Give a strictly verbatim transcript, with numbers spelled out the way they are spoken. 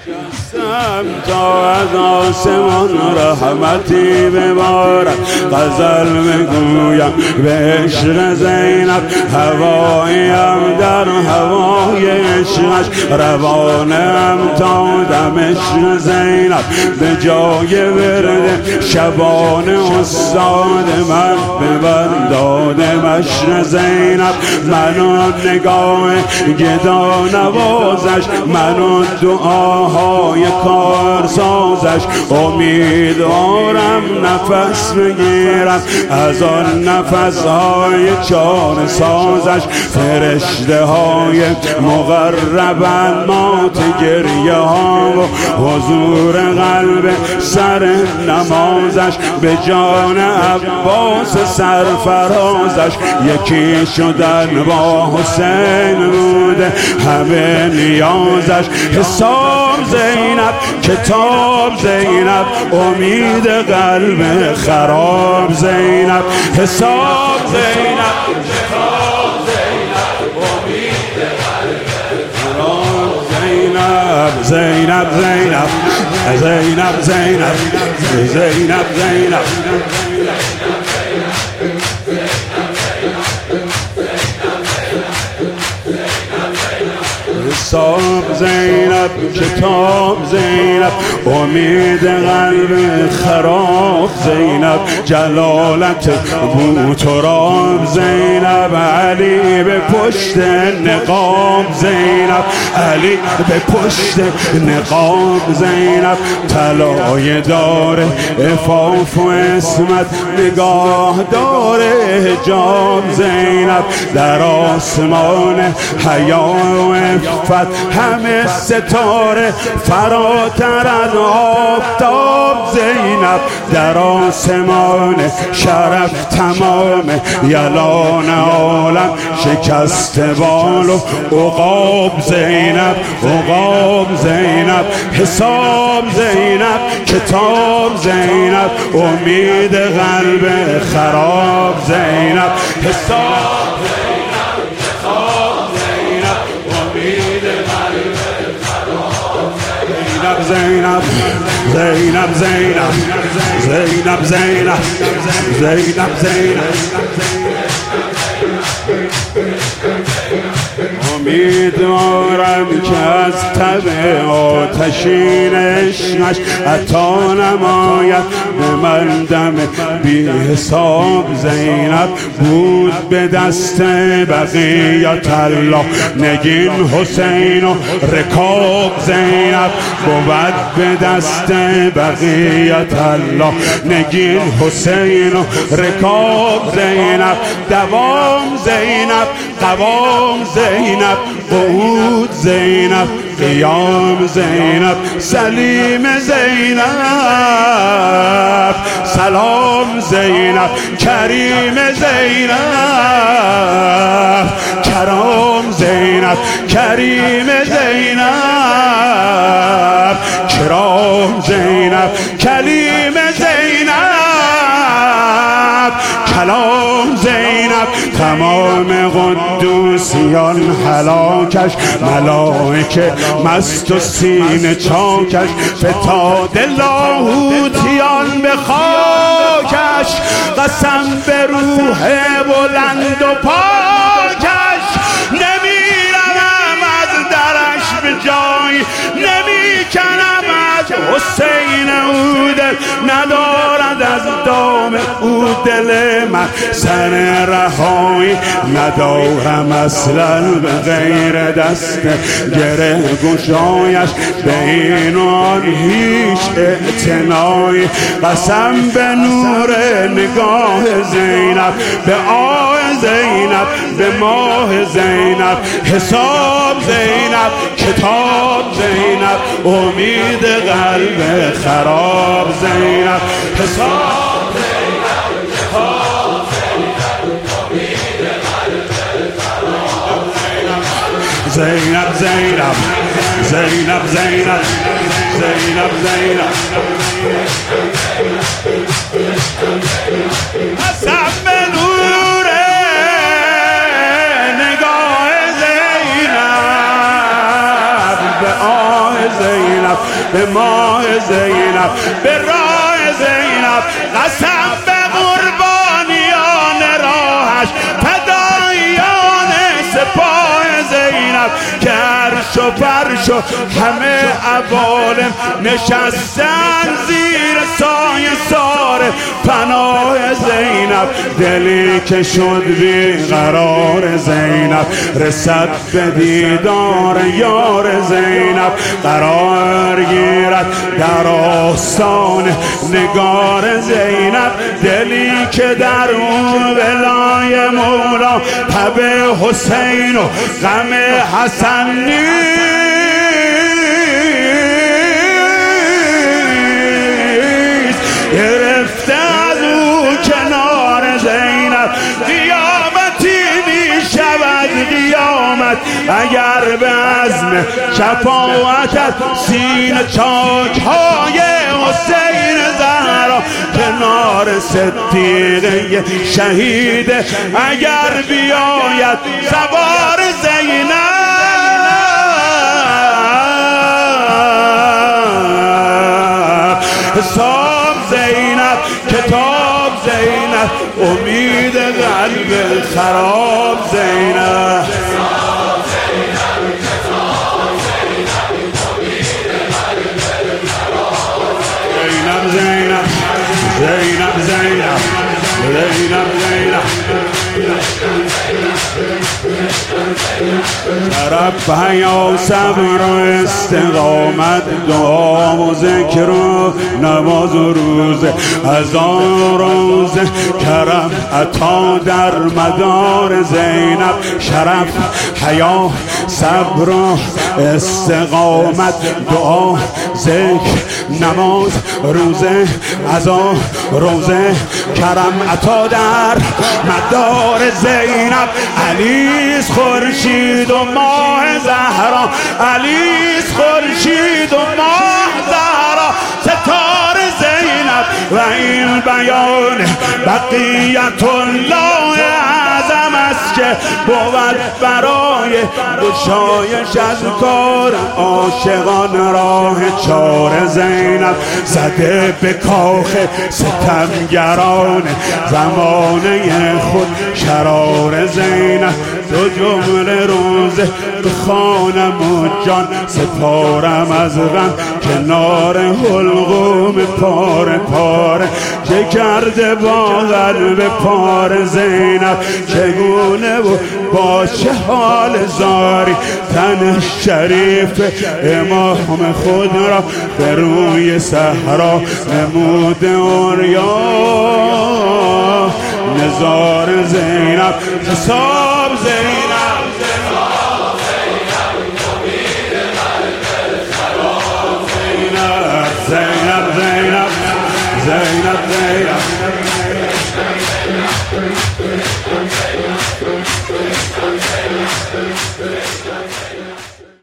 تا از آسمان رحمتی ببارد، غزل بگویم به عشق زینب، هواییم در هوای عشقش، روانم تا دم عشق زینب، به جای ورد شبان استاد من ببر دادم عشق زینب. منو نگاه گدا نوازش، منو دعاهای کار سازش، امیدوارم نفس بگیرم از آن نفسهای چار سازش. فرشته های مقربن مات گریه ها و حضور قلب سر نمازش، به جان عباس سرفرازش، یکی شدن با حسین بوده همه نیازش. حساب زینب کتاب زینب، امید قلب خراب زینب، حساب زینب کتاب زینب، امید قلب خراب زینب. زینب زینب زینب زینب زینب زینب حساب زینب کتاب زینب، امید قلب خراب زینب. جلالت بو تراب زینب، علی به پشت نقاب زینب، علی به پشت نقاب زینب. طلای داره عفاف و اسمت، نگاه داره حجاب زینب. در آسمان حیا و عفت همه ستاره فراتر از آفتاب زینب. در آسمان شرف تمام یلان عالم، شکست بال و عقاب زینب، عقاب زینب. حساب زینب کتاب زینب، امید قلب خراب زینب. حساب زینب زینب زینب زینب زینب زینب زینب امیدوارم که از تب آتشین عشقش عطا نماید به من دم بی حساب زینب. بود به دست بقیت الله نگین حسین و رکاب زینب، بود به دست بقیت الله نگین حسین و رکاب زینب. دوام زینب قوام زینب، قعود زینب قیام زینب، سلیم زینب سلام زینب، کریم زینب کرام زینب، کریم زینب کرام زینب، کلیم زینب کلام زینب. تمام قدوسیان هلاکش، ملائکه مست و سینه چاکش، فتاد لاهوتیان به خاکش، قسم به روح بلند و پاکش. نمیرم از درش به جای، نمیکنم از حسین او دل، ندارد از دام او دل من سر رهایی، ندارم اصلا به غیر دست گره گشایش، به این و آن هیچ اعتنایی. قسم به نور نگاه زینب، به آه زینب، به ماه زینب. حساب زینب کتاب زینب، امید قلب خراب زینب. حساب زینب کتاب زینب، امید قلب خراب زینب. زینب زینب زینب زینب زینب زینب قسم به نور نگاه زینب، به آه زینب، به ماه زینب، به راه زینب، قسم به قربانیان راهش، فدایان سپاه زینب که عرش و فرش و همه عوالم نشستن زیر سایه سار پناه زینب. دلی که شد بی قرار زینب رسد به دیدار یار زینب، قرار گیرد در آستان نگار زینب. دلی که در اون ولای مولا تب حسین و غم حسن نیست، گرفته از او کنار زینب. قیامتی می شود قیامت اگر به عزم شفاعتت سینه چاک های حسین زهرا کنار صدیقه شهید اگر بیاید سوار زینب. حساب زینب، کتاب زینب، امید قلب خراب زینب. زینب زینب زینب زینب زینب طرف حیا صبر و استقامت، دعا و ذکر و نماز و روزه، هزار روزه کرم عطا در مدار زینب. شرف حیا صبر و استقامت، دعا ذکر نماز روزه، عزا روزه کرم عطا در مدار زینب. علیس خورشید و ماه زهرا، علیس خورشید و ماه زهرا ستاره زینب. و این بیان بقیت الله اعظم است که بود برای گشایش از کار عاشقان راه چار زینب. زده به کاخ ستمگران زمانه خود شرار زینب. دو جمله روزه بخوانم و جان سپارم از غم کنار حلقوم پاره پاره. چه کرده با قلب پار زینب، چگونه و با چه حال زاری تن شریف امام خود را به روی صحرا نمود اوریا. نزار زینب، حساب زینب.